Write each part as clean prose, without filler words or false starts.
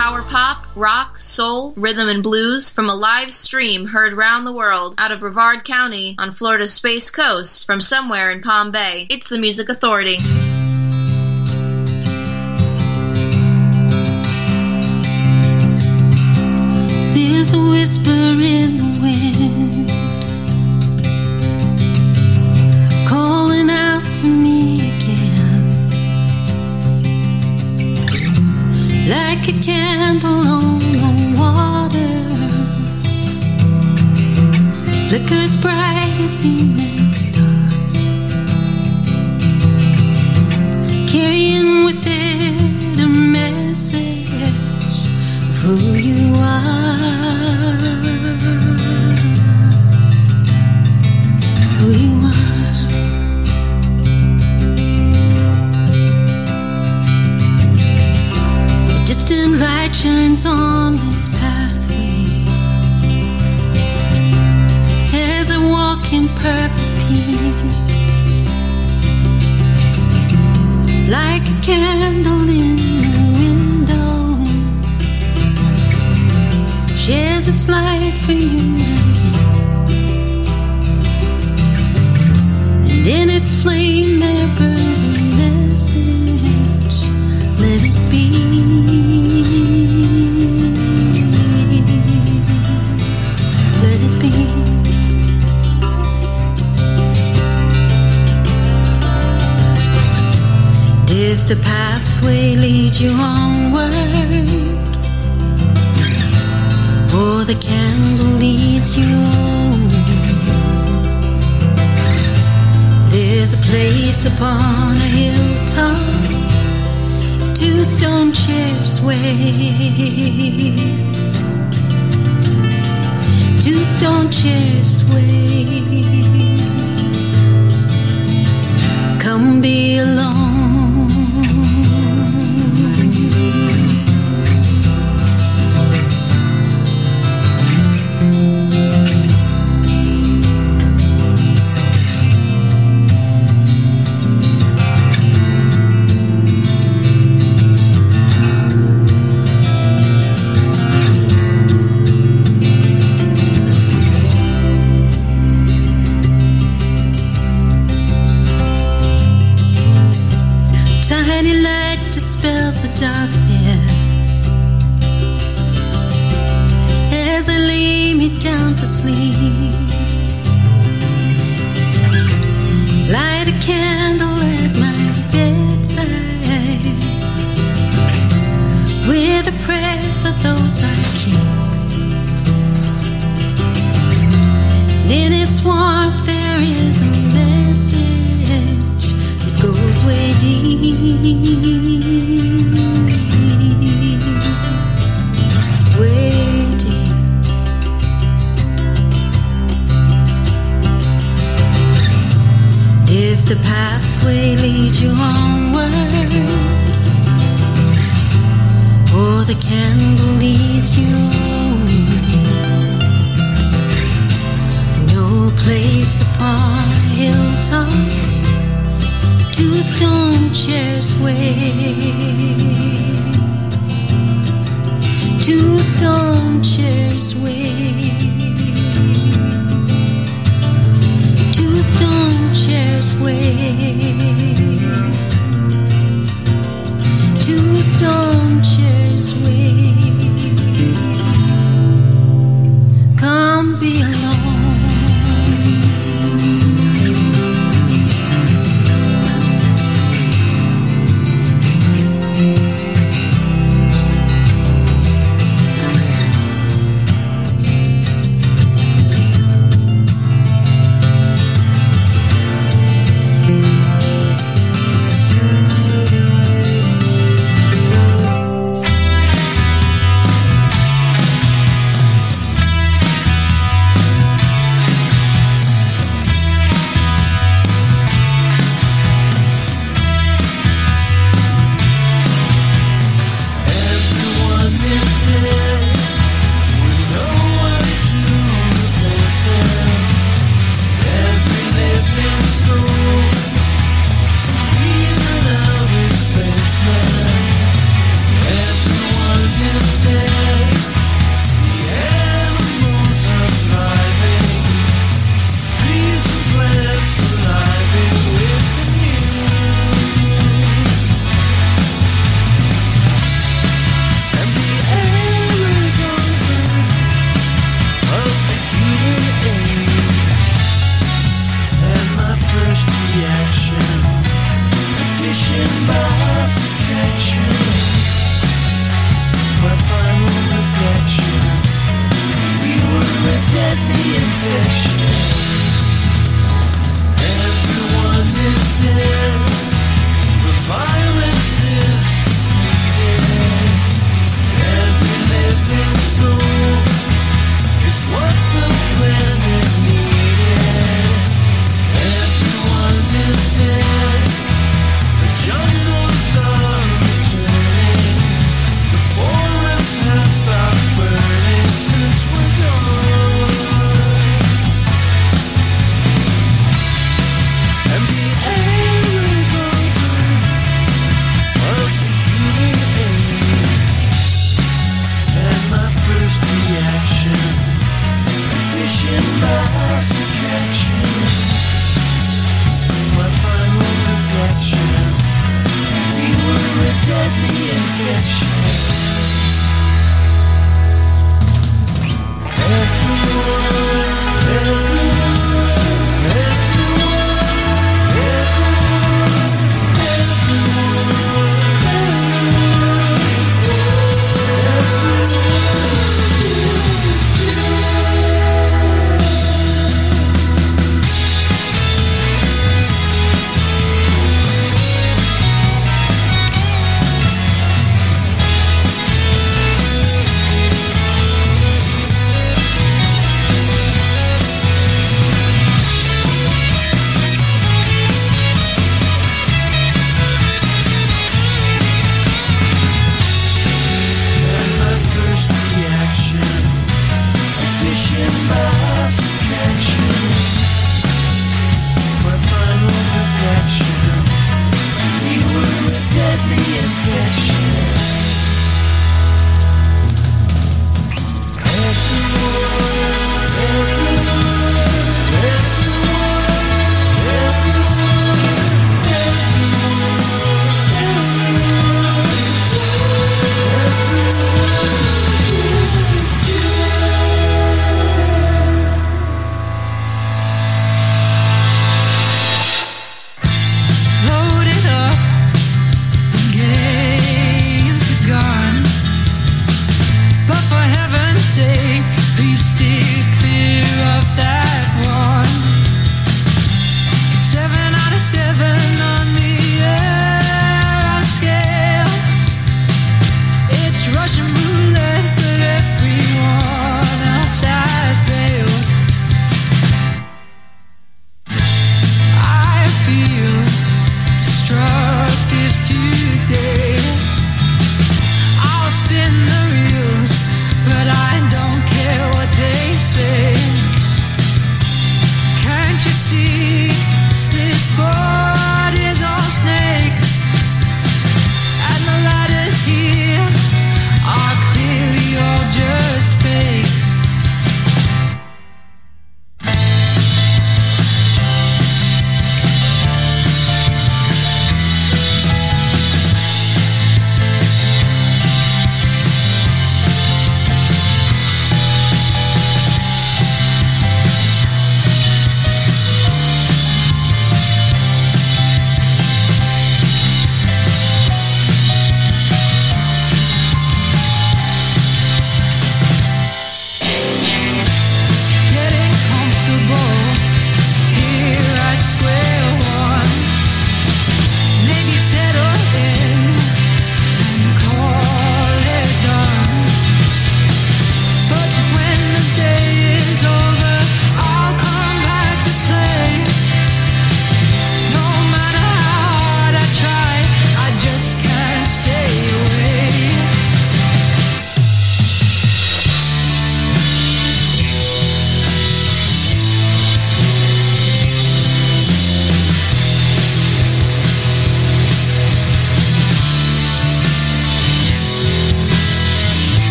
power pop, rock, soul, rhythm, and blues from a live stream heard round the world out of Brevard County on Florida's Space Coast from somewhere in Palm Bay. It's the Music Authority. There's a whisper in the wind, calling out to me again, like a candle on water, flickers bright as evening stars, carrying with it a message of who you are. Who you are. A distant light shines on this pathway as I walk in perfect peace, like a candle in the window, shares its light for you. And in its flame there burns a message. Let it be. Let it be. And if the pathway leads you onward, or the candle leads you on, there's a place upon a hilltop, 2 stone chairs wait. 2 stone chairs wait. Come be alone. Tiny light dispels the darkness as I lay me down to sleep. Light a candle at my bedside with a prayer for those I keep. And in its warmth there is a message that goes way deep. Way deep. If the pathway leads you onward, or the candle leads you on, I know a place upon a hilltop, 2 stone chairs wait. 2 stone chairs wait. 2 stone chairs wait. 2 stone chairs wait. Come be alone.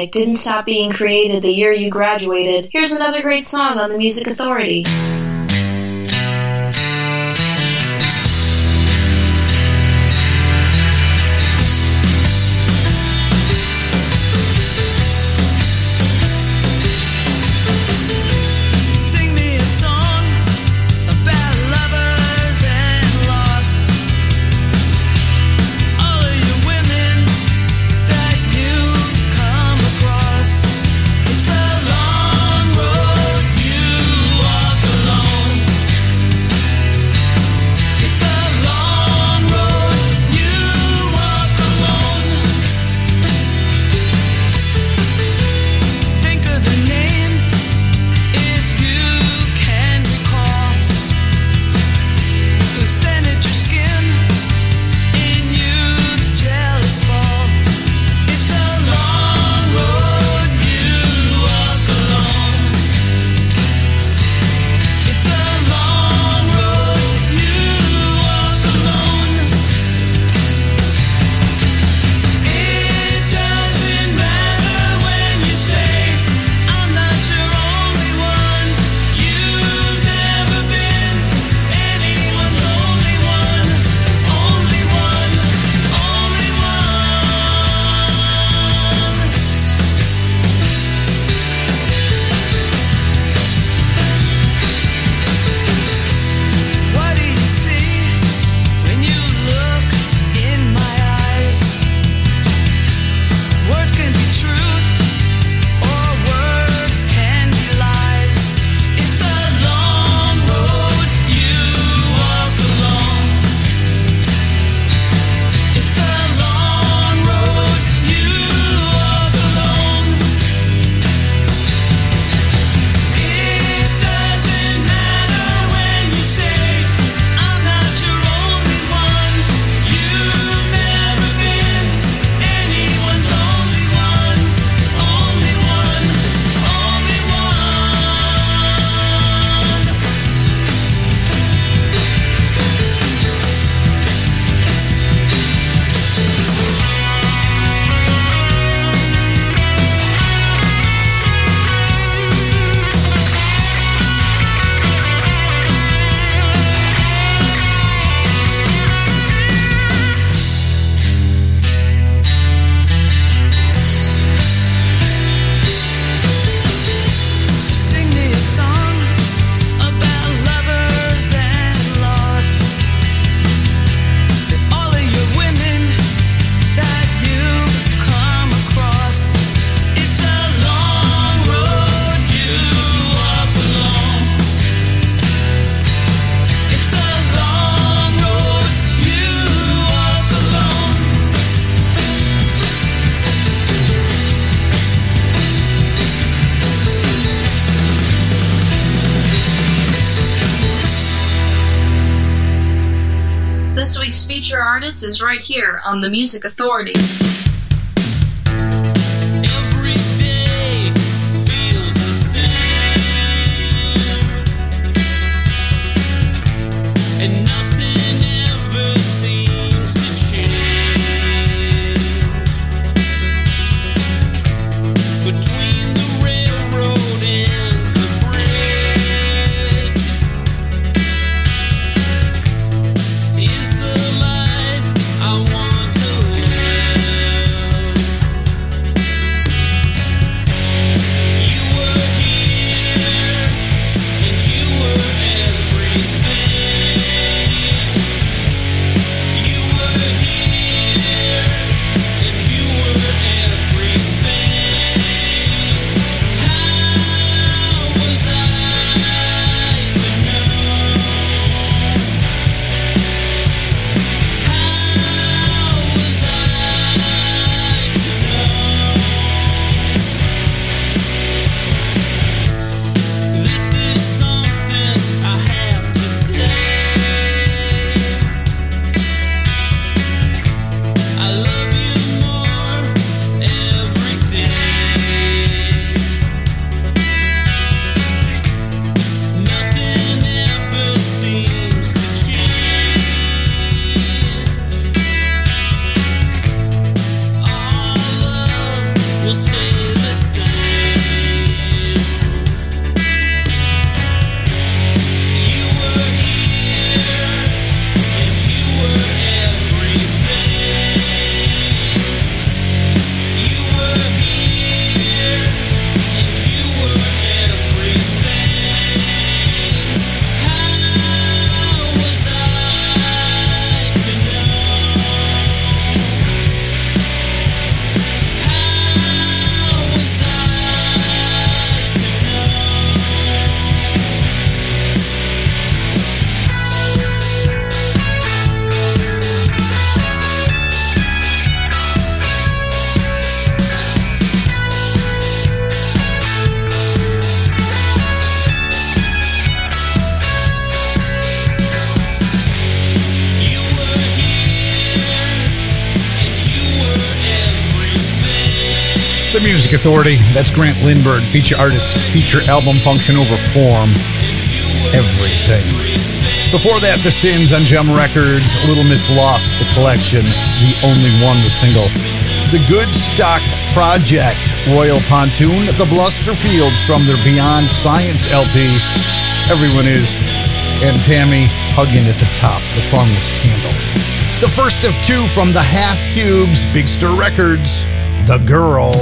music didn't stop being created the year you graduated, here's another great song on the Music Authority. This week's feature artist is right here on the Music Authority. Every day feels the same, and nothing ever seems to change. Between the railroad and the bridge is the life I want to live. The Music Authority. That's Grant Lindbergh. Feature artist, feature album, function over form. Everything. Before that, The Sins on Gem Records. Little Miss Lost, the collection. The Only One, the single. The Good Stock Project. Royal Pontoon. The Blusterfields from their Beyond Science LP. Everyone Is. And Tammy hugging at the top. The song was Candle. The first of two from the Half Cubes. Big Stir Records. The Girl.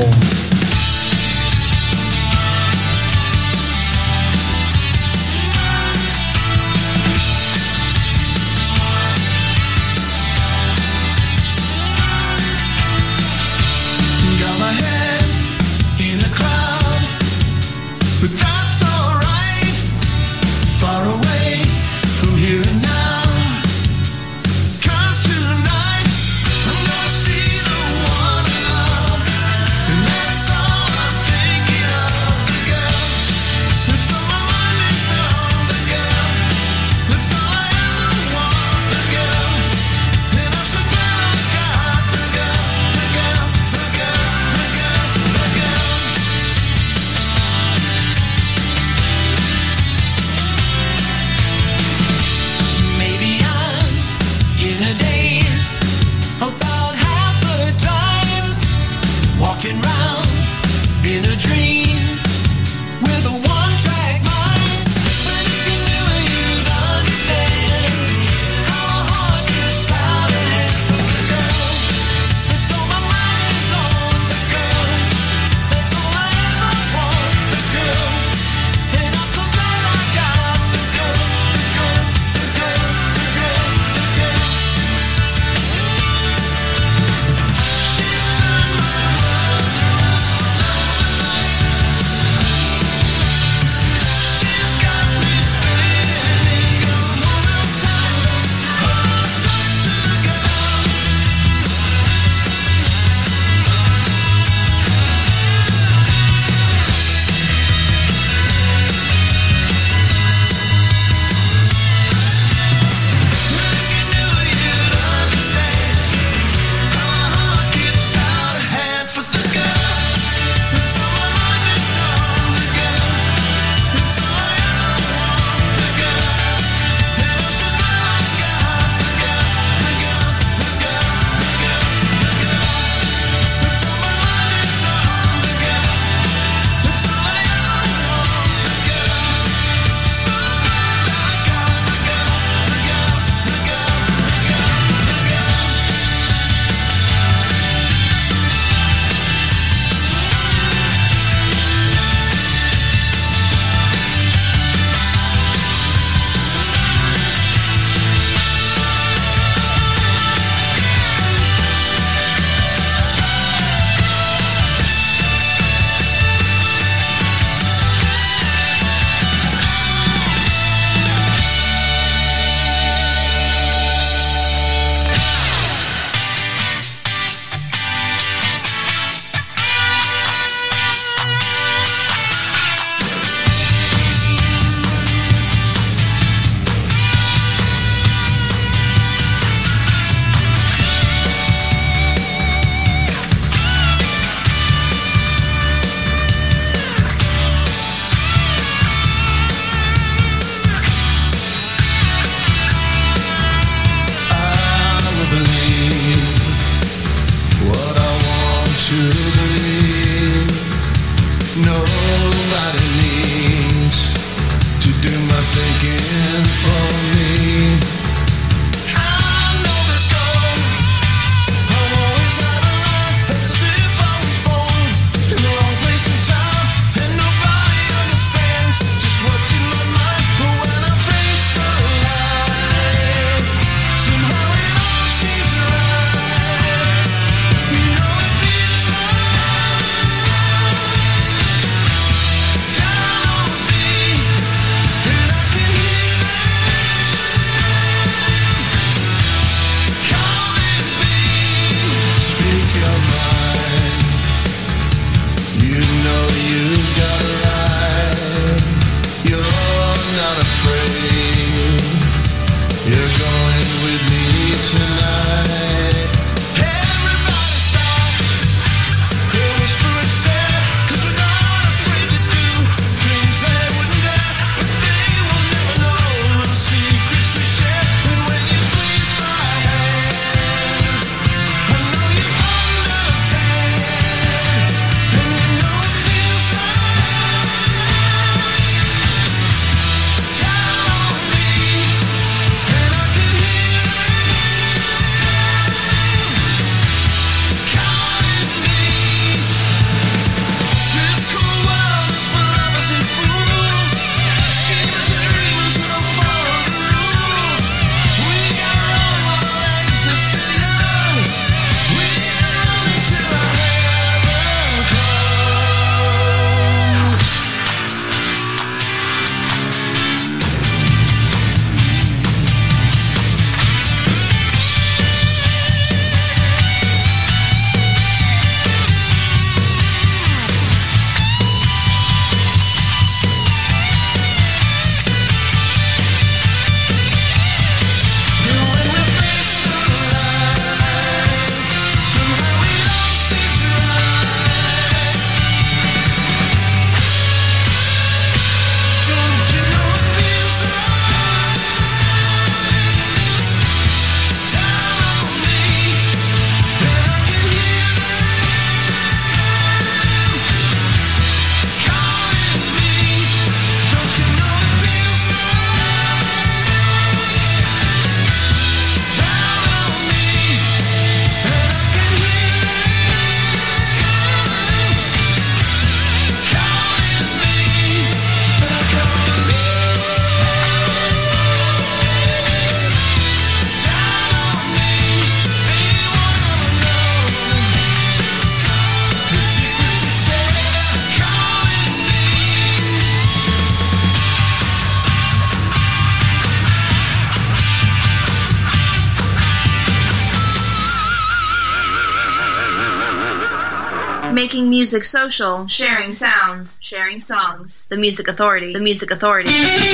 Got my head in a cloud, but that's alright. Far away from here and now. 'Cause tonight I'm gonna see the one I love, and that's Making music social, sharing sounds, sharing songs. The Music Authority. The Music Authority.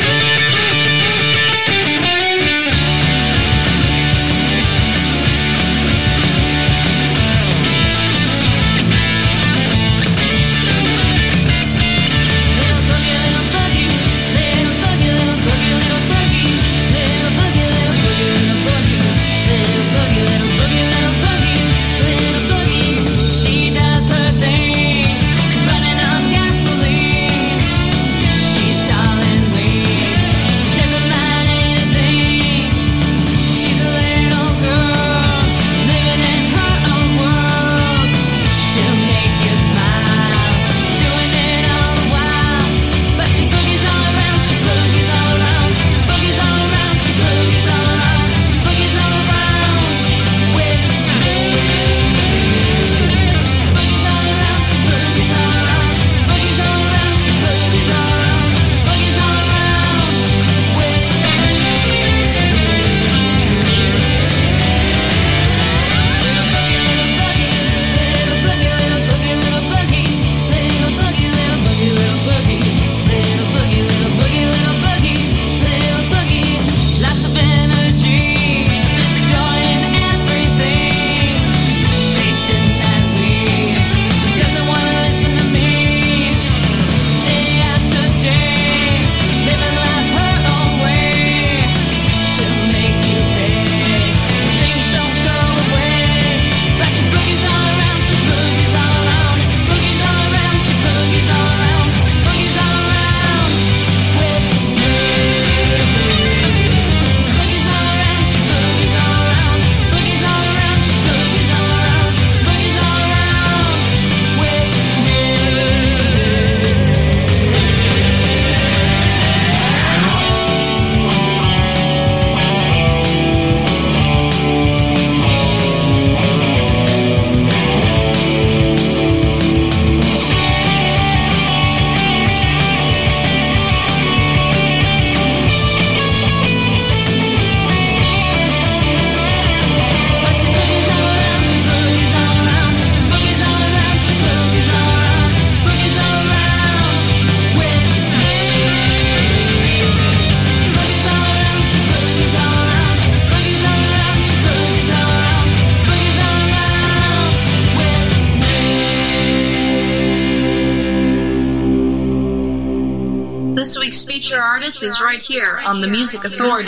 This week's feature artist is right here on the Music Authority.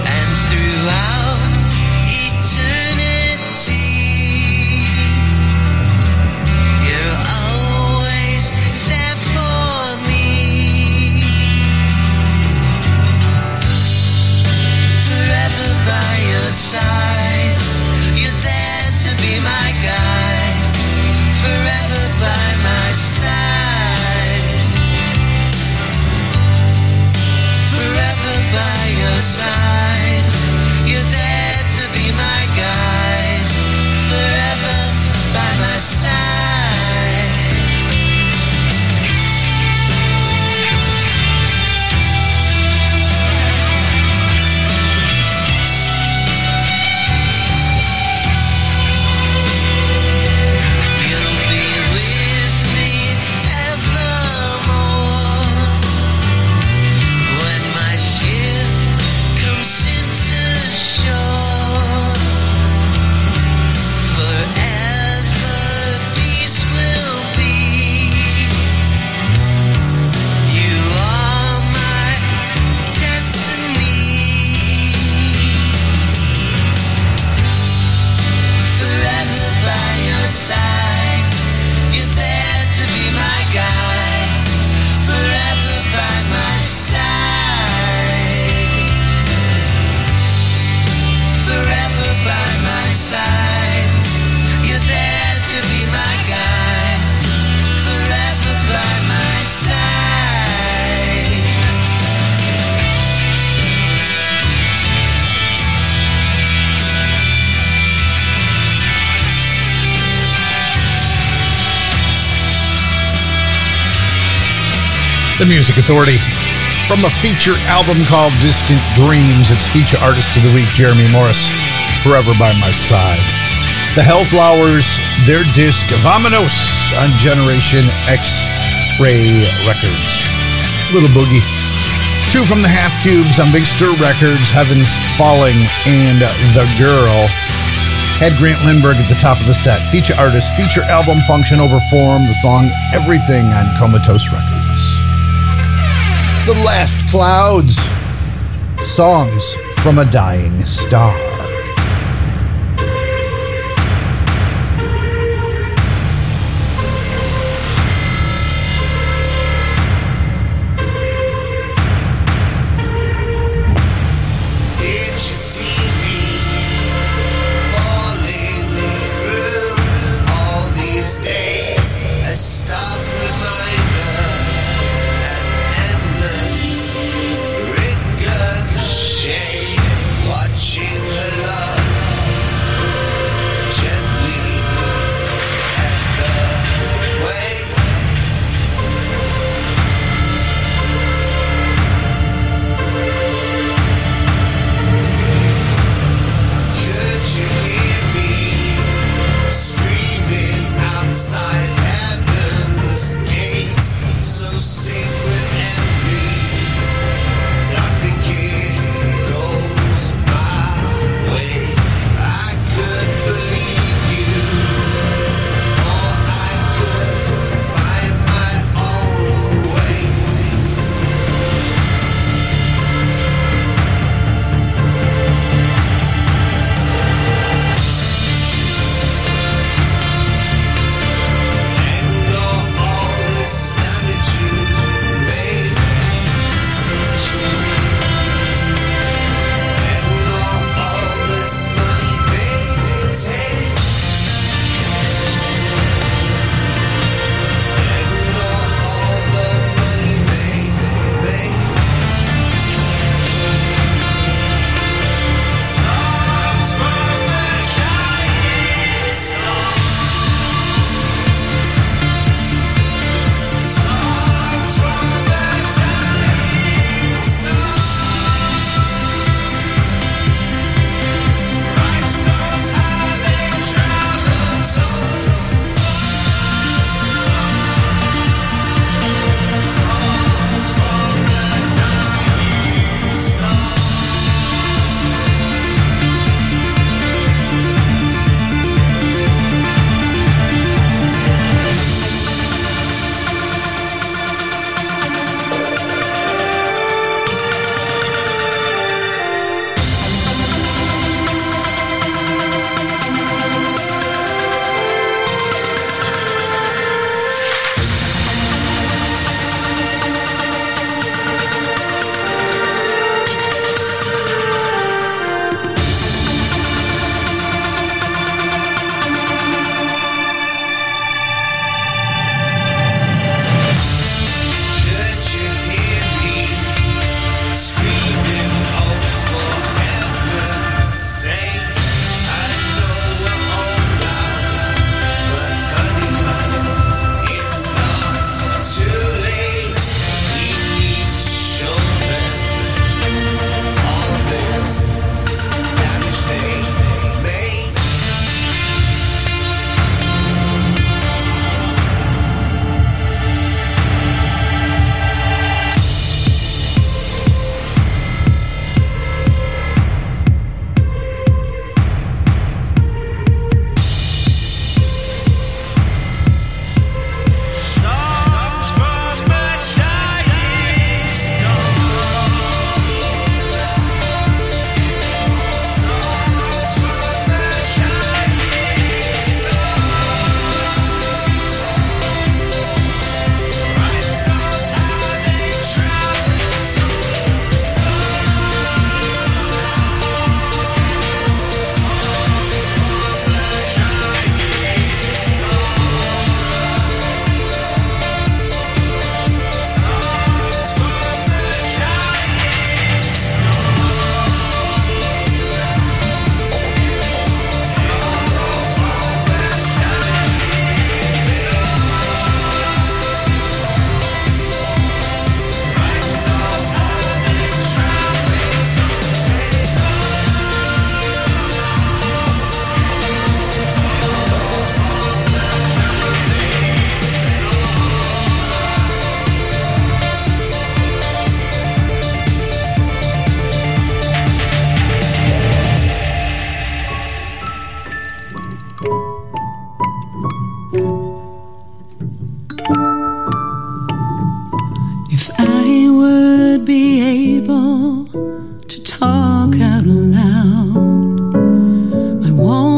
Throughout eternity The Music Authority. From a feature album called Distant Dreams, it's feature artist of the week, Jeremy Morris, Forever by My Side. The Hellflowers, their disc, Vamonos, on Generation X-Ray Records. Little Boogie. Two from the Half Cubes on Big Stir Records, Heaven's Falling and The Girl. Had Grant Lindbergh at the top of the set. Feature artist, feature album, Function Over Form, the song Everything on Comatose Records. The Last Clouds, Songs from a Dying Star. Watching her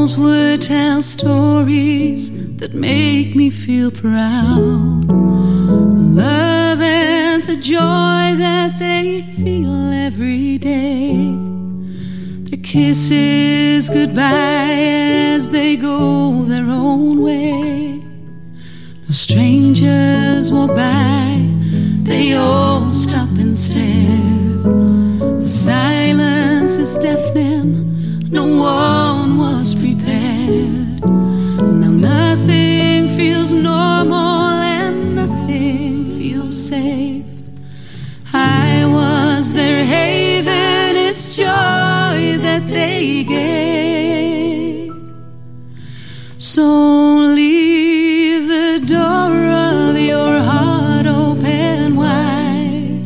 Those would tell stories that make me feel proud. Love and the joy that they feel every day. Their kisses goodbye as they go their own way. No strangers walk by, they all stop and stare. The silence is deafening, no one was prepared. Now nothing feels normal and nothing feels safe. I was their haven, it's joy that they gave. So leave the door of your heart open wide.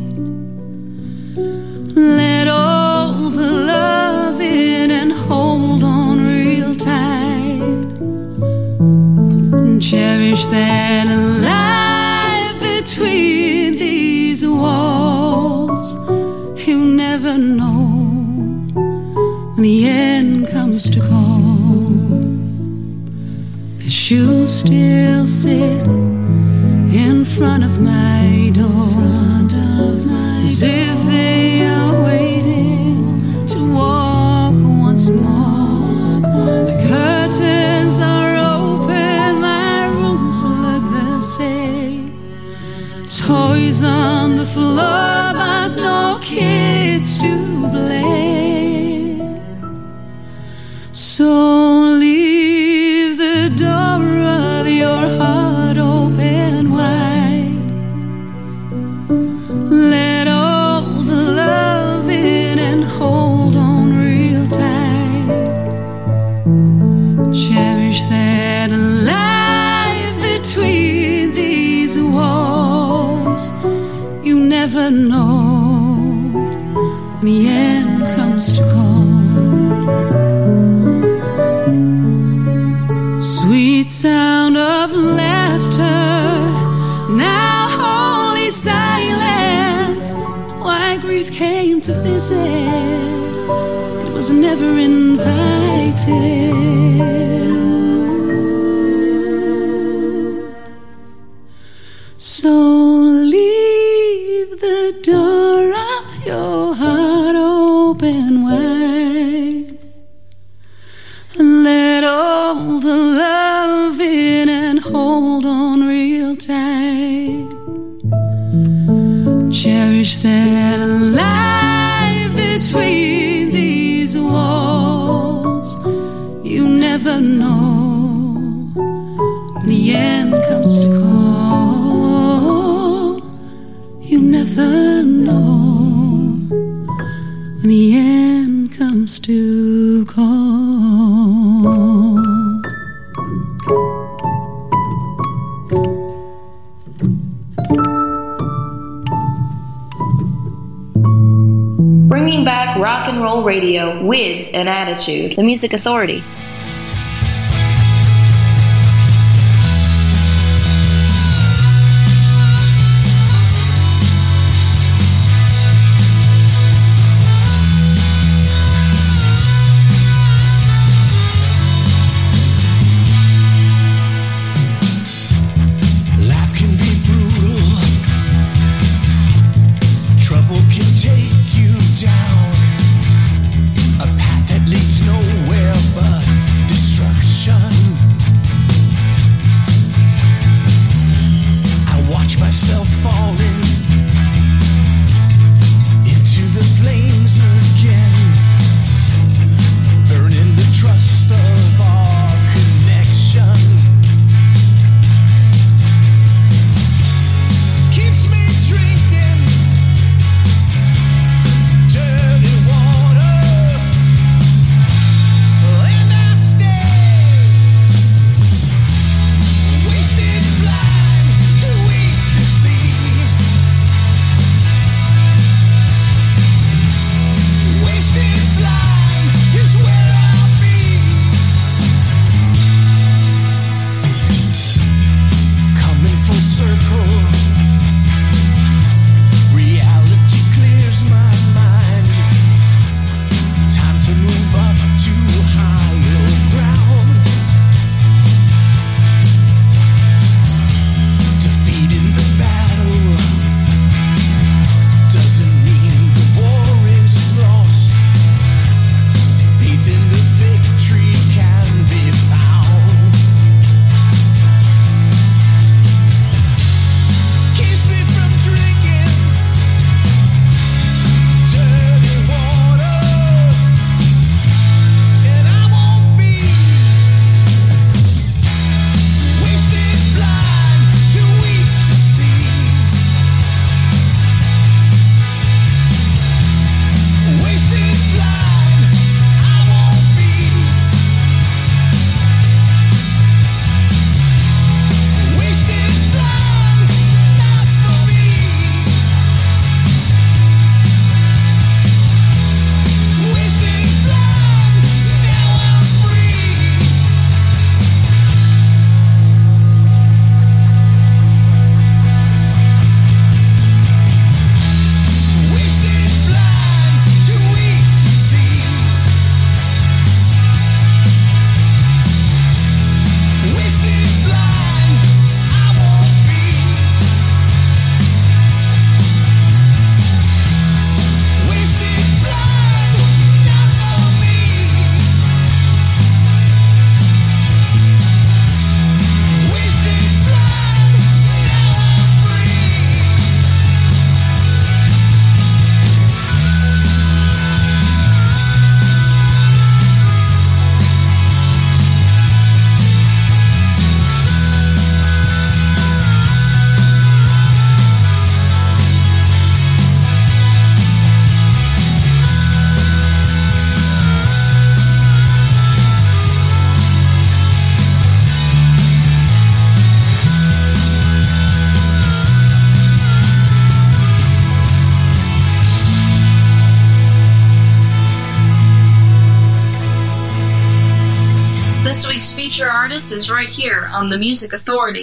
Let all the love in and hold on real tight. And cherish that life between these walls. You never know when the end comes to call. The shoes still sit in front of my door, as if they are waiting to walk once more. The curtains are open, my rooms look the same. Toys on the floor, but no kids to blame. So leave the door of your heart open wide. Let all the love in and hold on real tight. Cherish that life between these walls. You never know when the end comes to call. Sweet sound of laughter, now holy silence. Why grief came to visit, it was never invited. So leave the door of your heart open wide. And let all the love in and hold on real tight. Cherish that life between these walls. You never know when the end comes to call. You never know when the end comes to call. Bringing back rock and roll radio with an attitude. The Music Authority. Down a path that leads nowhere but This week's feature artist is right here on The Music Authority.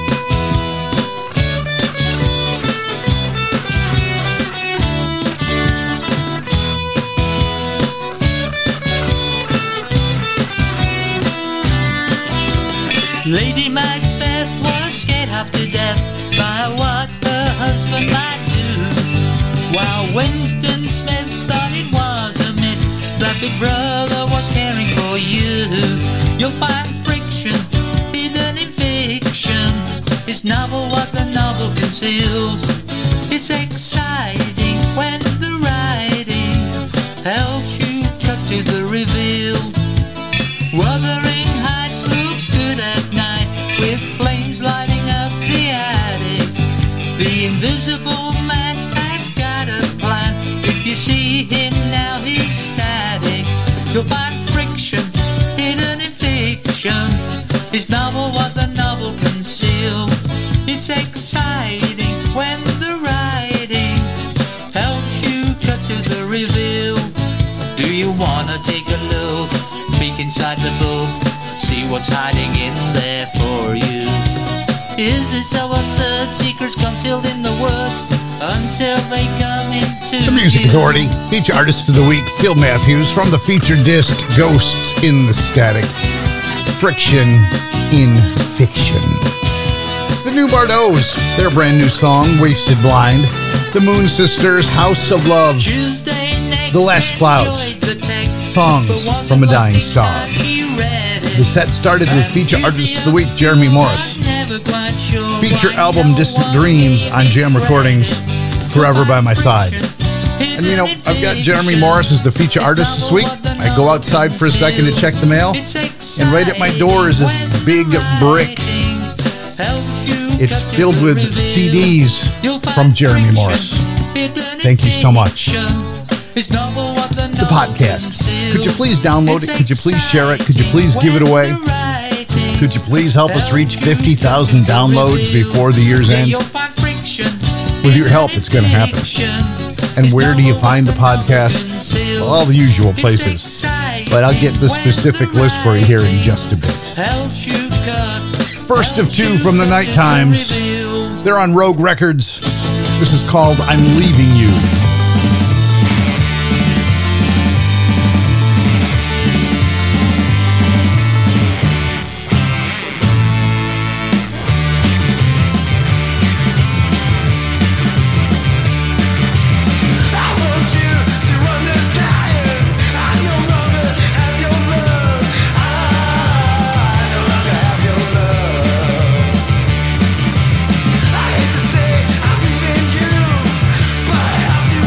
Lady Macbeth was scared half to death by what her husband might do, while Winston Smith thought it was a myth that Big Brother was caring for you. You'll find friction hidden in fiction. It's novel what the novel conceals. It's exciting when the writing helps you cut to the reveal. Wuthering Heights looks good at night with flames lighting up the attic. The invisible man has got a plan. If you see him now, he's static. You'll find friction hidden in fiction. It's novel what the novel conceals. It's exciting when the writing helps you cut to the reveal. Do you wanna take a look? Peek inside the book, see what's hiding in there for you. Is it so absurd? Secrets concealed in the words until they come into The Music view. Authority, feature artist of the week, Phil Matthews, from the feature disc Ghosts in the Static, Friction in Fiction. The New Bardos, their brand new song, Wasted Blind. The Moon Sisters, House of Love. Tuesday next, The Last Clouds, enjoyed the text, Songs but was from a it Dying was Star. he read it. The set started with feature artist of the week, Jeremy Morris. Never quite sure Feature why album no Distant one Dreams on Jam regretted. Recordings, Forever by My Side. And you know, I've got Jeremy Morris as the feature artist this week. I go outside for a second to check the mail, and right at my door is this big brick. It's filled with CDs from Jeremy Morris. Thank you so much. The podcast. Could you please download it? Could you please share it? Could you please give it away? Could you please help us reach 50,000 downloads before the year's end? With your help, it's going to happen. And where do you find the podcast? Well, all the usual places. But I'll get the specific list for you here in just a bit. First of two from the Night Times. They're on Rogue Records. This is called I'm Leaving You. I hate to say I'm leaving you, but I have to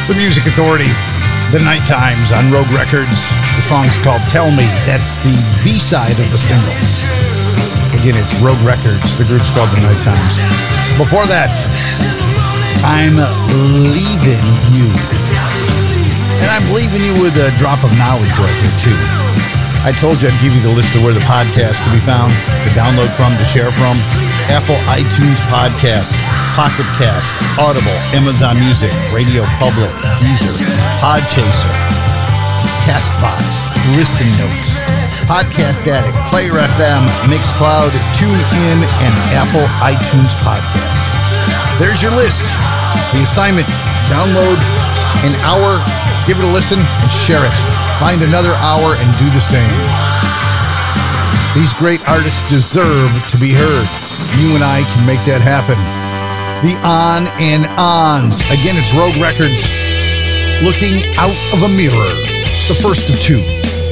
The Music Authority, The Night Times on Rogue Records. The song's called Tell Me. That's the B-side of the single. Again, it's Rogue Records. The group's called The Night Times. Before that, I'm Leaving You. And I'm leaving you with a drop of knowledge right here, too. I told you I'd give you the list of where the podcast can be found, to download from, to share from. Apple iTunes Podcast, Pocket Cast, Audible, Amazon Music, Radio Public, Deezer, Podchaser, Castbox, Listen Notes, Podcast Addict, Player FM, Mixcloud, TuneIn, and Apple iTunes Podcast. There's your list. The assignment, download an hour, give it a listen, and share it. Find another hour and do the same. These great artists deserve to be heard. You and I can make that happen. The On and Ons. Again, it's Rogue Records. Looking Out of a Mirror. The first of two.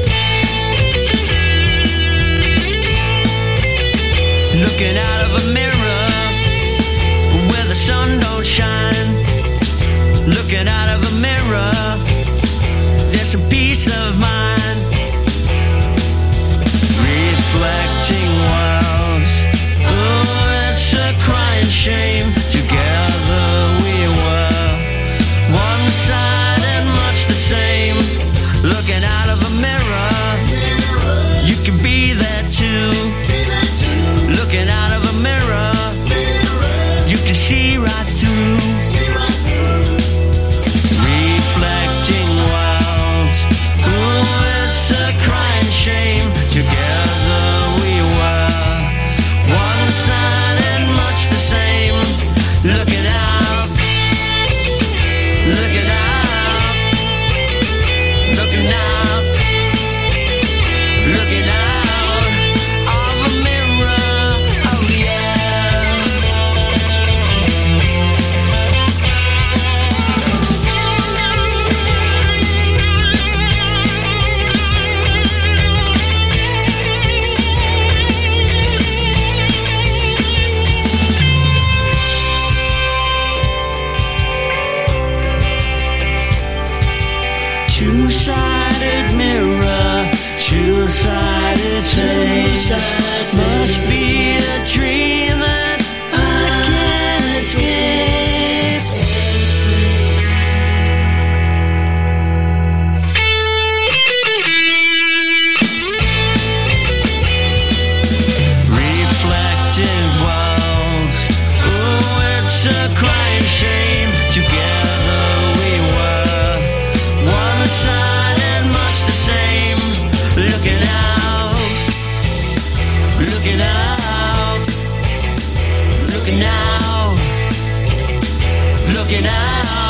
Looking out of a mirror where the sun don't shine. Looking out of a mirror, there's some peace of mind. Reflecting worlds, oh, it's a crying shame. Together we were one side and much the same. Looking out of a mirror, you can be there too. Looking out of a mirror, you can see right through. Reflecting worlds, oh, it's a crying shame. Together we were one side and much the same. Looking out, looking out, looking out, looking out of a mirror, oh yeah. Two-sided mirror, two-sided face. Must be a dream that I can't escape. Reflected worlds, oh, it's a crying shame. Together we were one side and much the same. Looking out, looking out, looking out, looking out.